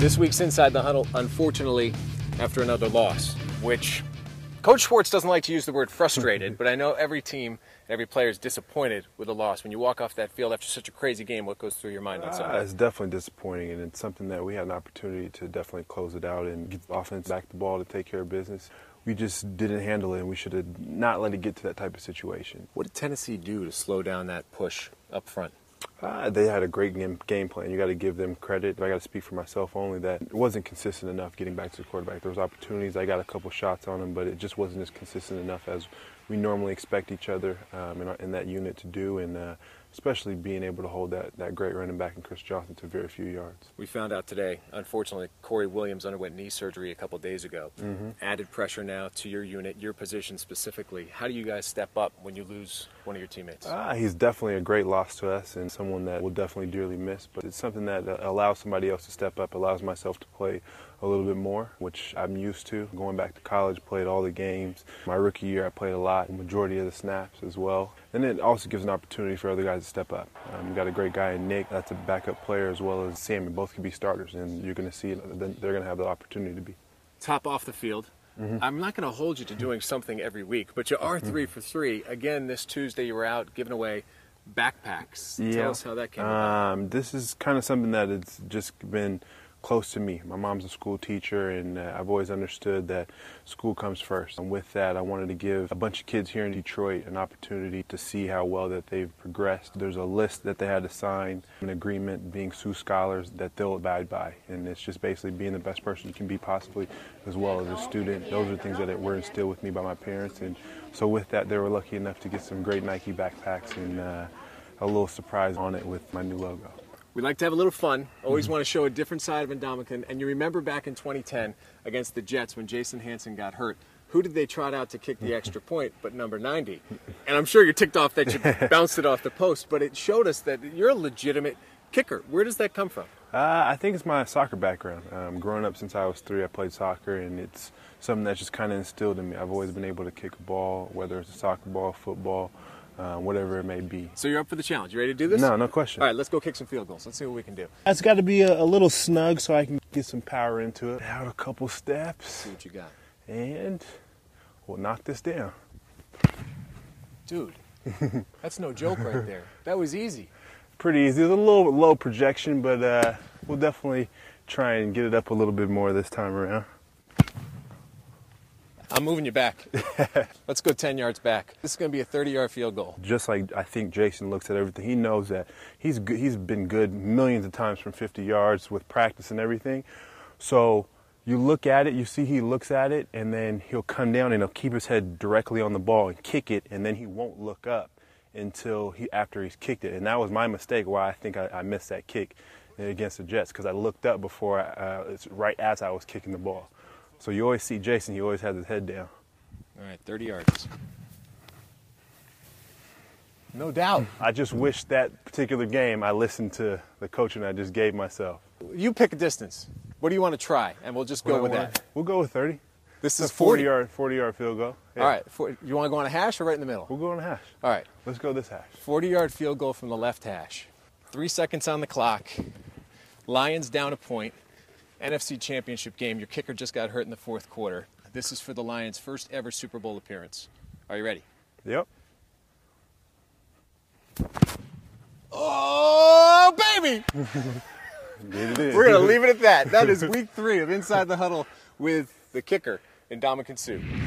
This week's Inside the Huddle, unfortunately, after another loss, which Coach Schwartz doesn't like to use the word frustrated, but I know every team, every player is disappointed with a loss. When you walk off that field after such a crazy game, what goes through your mind on Sunday? It's definitely disappointing, and it's something that we had an opportunity to definitely close it out and get the offense back the ball to take care of business. We just didn't handle it, and we should have not let it get to that type of situation. What did Tennessee do to slow down that push up front? They had a great game plan. You got to give them credit. I got to speak for myself only that it wasn't consistent enough getting back to the quarterback. There was opportunities. I got a couple shots on them, but it just wasn't as consistent enough as we normally expect each other in that unit to do, and especially being able to hold that great running back in Chris Johnson to very few yards. We found out today, unfortunately, Corey Williams underwent knee surgery a couple days ago. Added pressure now to your unit, your position specifically. How do you guys step up when you lose one of your teammates? He's definitely a great loss to us and someone that we'll definitely dearly miss, but it's something that allows somebody else to step up, allows myself to play a little bit more, which I'm used to. Going back to college, played all the games. My rookie year, I played a lot, the majority of the snaps as well. And it also gives an opportunity for other guys to step up. We've got a great guy in Nick, that's a backup player, as well as Sammy. Both can be starters, and you're going to see they're going to have the opportunity to be. Top off the field. I'm not going to hold you to doing something every week, but you are 3 for 3. Again, this Tuesday you were out giving away backpacks. Yeah. Tell us how that came about. This is kind of something that has just been close to me. My mom's a school teacher, and I've always understood that school comes first. And with that, I wanted to give a bunch of kids here in Detroit an opportunity to see how well that they've progressed. There's a list that they had to sign, an agreement being Sioux scholars that they'll abide by. And it's just basically being the best person you can be possibly, as well as a student. Those are things that were instilled with me by my parents. And so with that, they were lucky enough to get some great Nike backpacks and a little surprise on it with my new logo. We like to have a little fun, always want to show a different side of Ndamukong, and you remember back in 2010 against the Jets when Jason Hanson got hurt, who did they trot out to kick the extra point but number 90? And I'm sure you're ticked off that you bounced it off the post, but it showed us that you're a legitimate kicker. Where does that come from? I think it's my soccer background. Growing up since I was 3, I played soccer, and it's something that's just kind of instilled in me. I've always been able to kick a ball, whether it's a soccer ball, football, whatever it may be. So you're up for the challenge. You ready to do this? No question. All right, let's go kick some field goals. Let's see what we can do. It's got to be a little snug so I can get some power into it. Out a couple steps. See what you got. And we'll knock this down. Dude, that's no joke right there. That was easy. Pretty easy. It's a little low projection, but we'll definitely try and get it up a little bit more this time around. I'm moving you back. Let's go 10 yards back. This is going to be a 30-yard field goal. Just like I think Jason looks at everything, he knows that he's been good millions of times from 50 yards with practice and everything. So you look at it, you see he looks at it, and then he'll come down and he'll keep his head directly on the ball and kick it, and then he won't look up until after he's kicked it. And that was my mistake why I think I missed that kick against the Jets, because I looked up before, it's right as I was kicking the ball. So you always see Jason, he always has his head down. All right, 30 yards. No doubt. I just wish that particular game I listened to the coaching I just gave myself. You pick a distance. What do you want to try? And we'll just go with that. We'll go with 30. This is a 40-yard field goal. Yeah. All right. You want to go on a hash or right in the middle? We'll go on a hash. All right. Let's go this hash. 40-yard field goal from the left hash. 3 seconds on the clock. Lions down a point. NFC Championship game. Your kicker just got hurt in the 4th quarter. This is for the Lions' first ever Super Bowl appearance. Are you ready? Yep. Oh, baby! We're going to leave it at that. That is week 3 of Inside the Huddle with the kicker, Ndamukong Suh.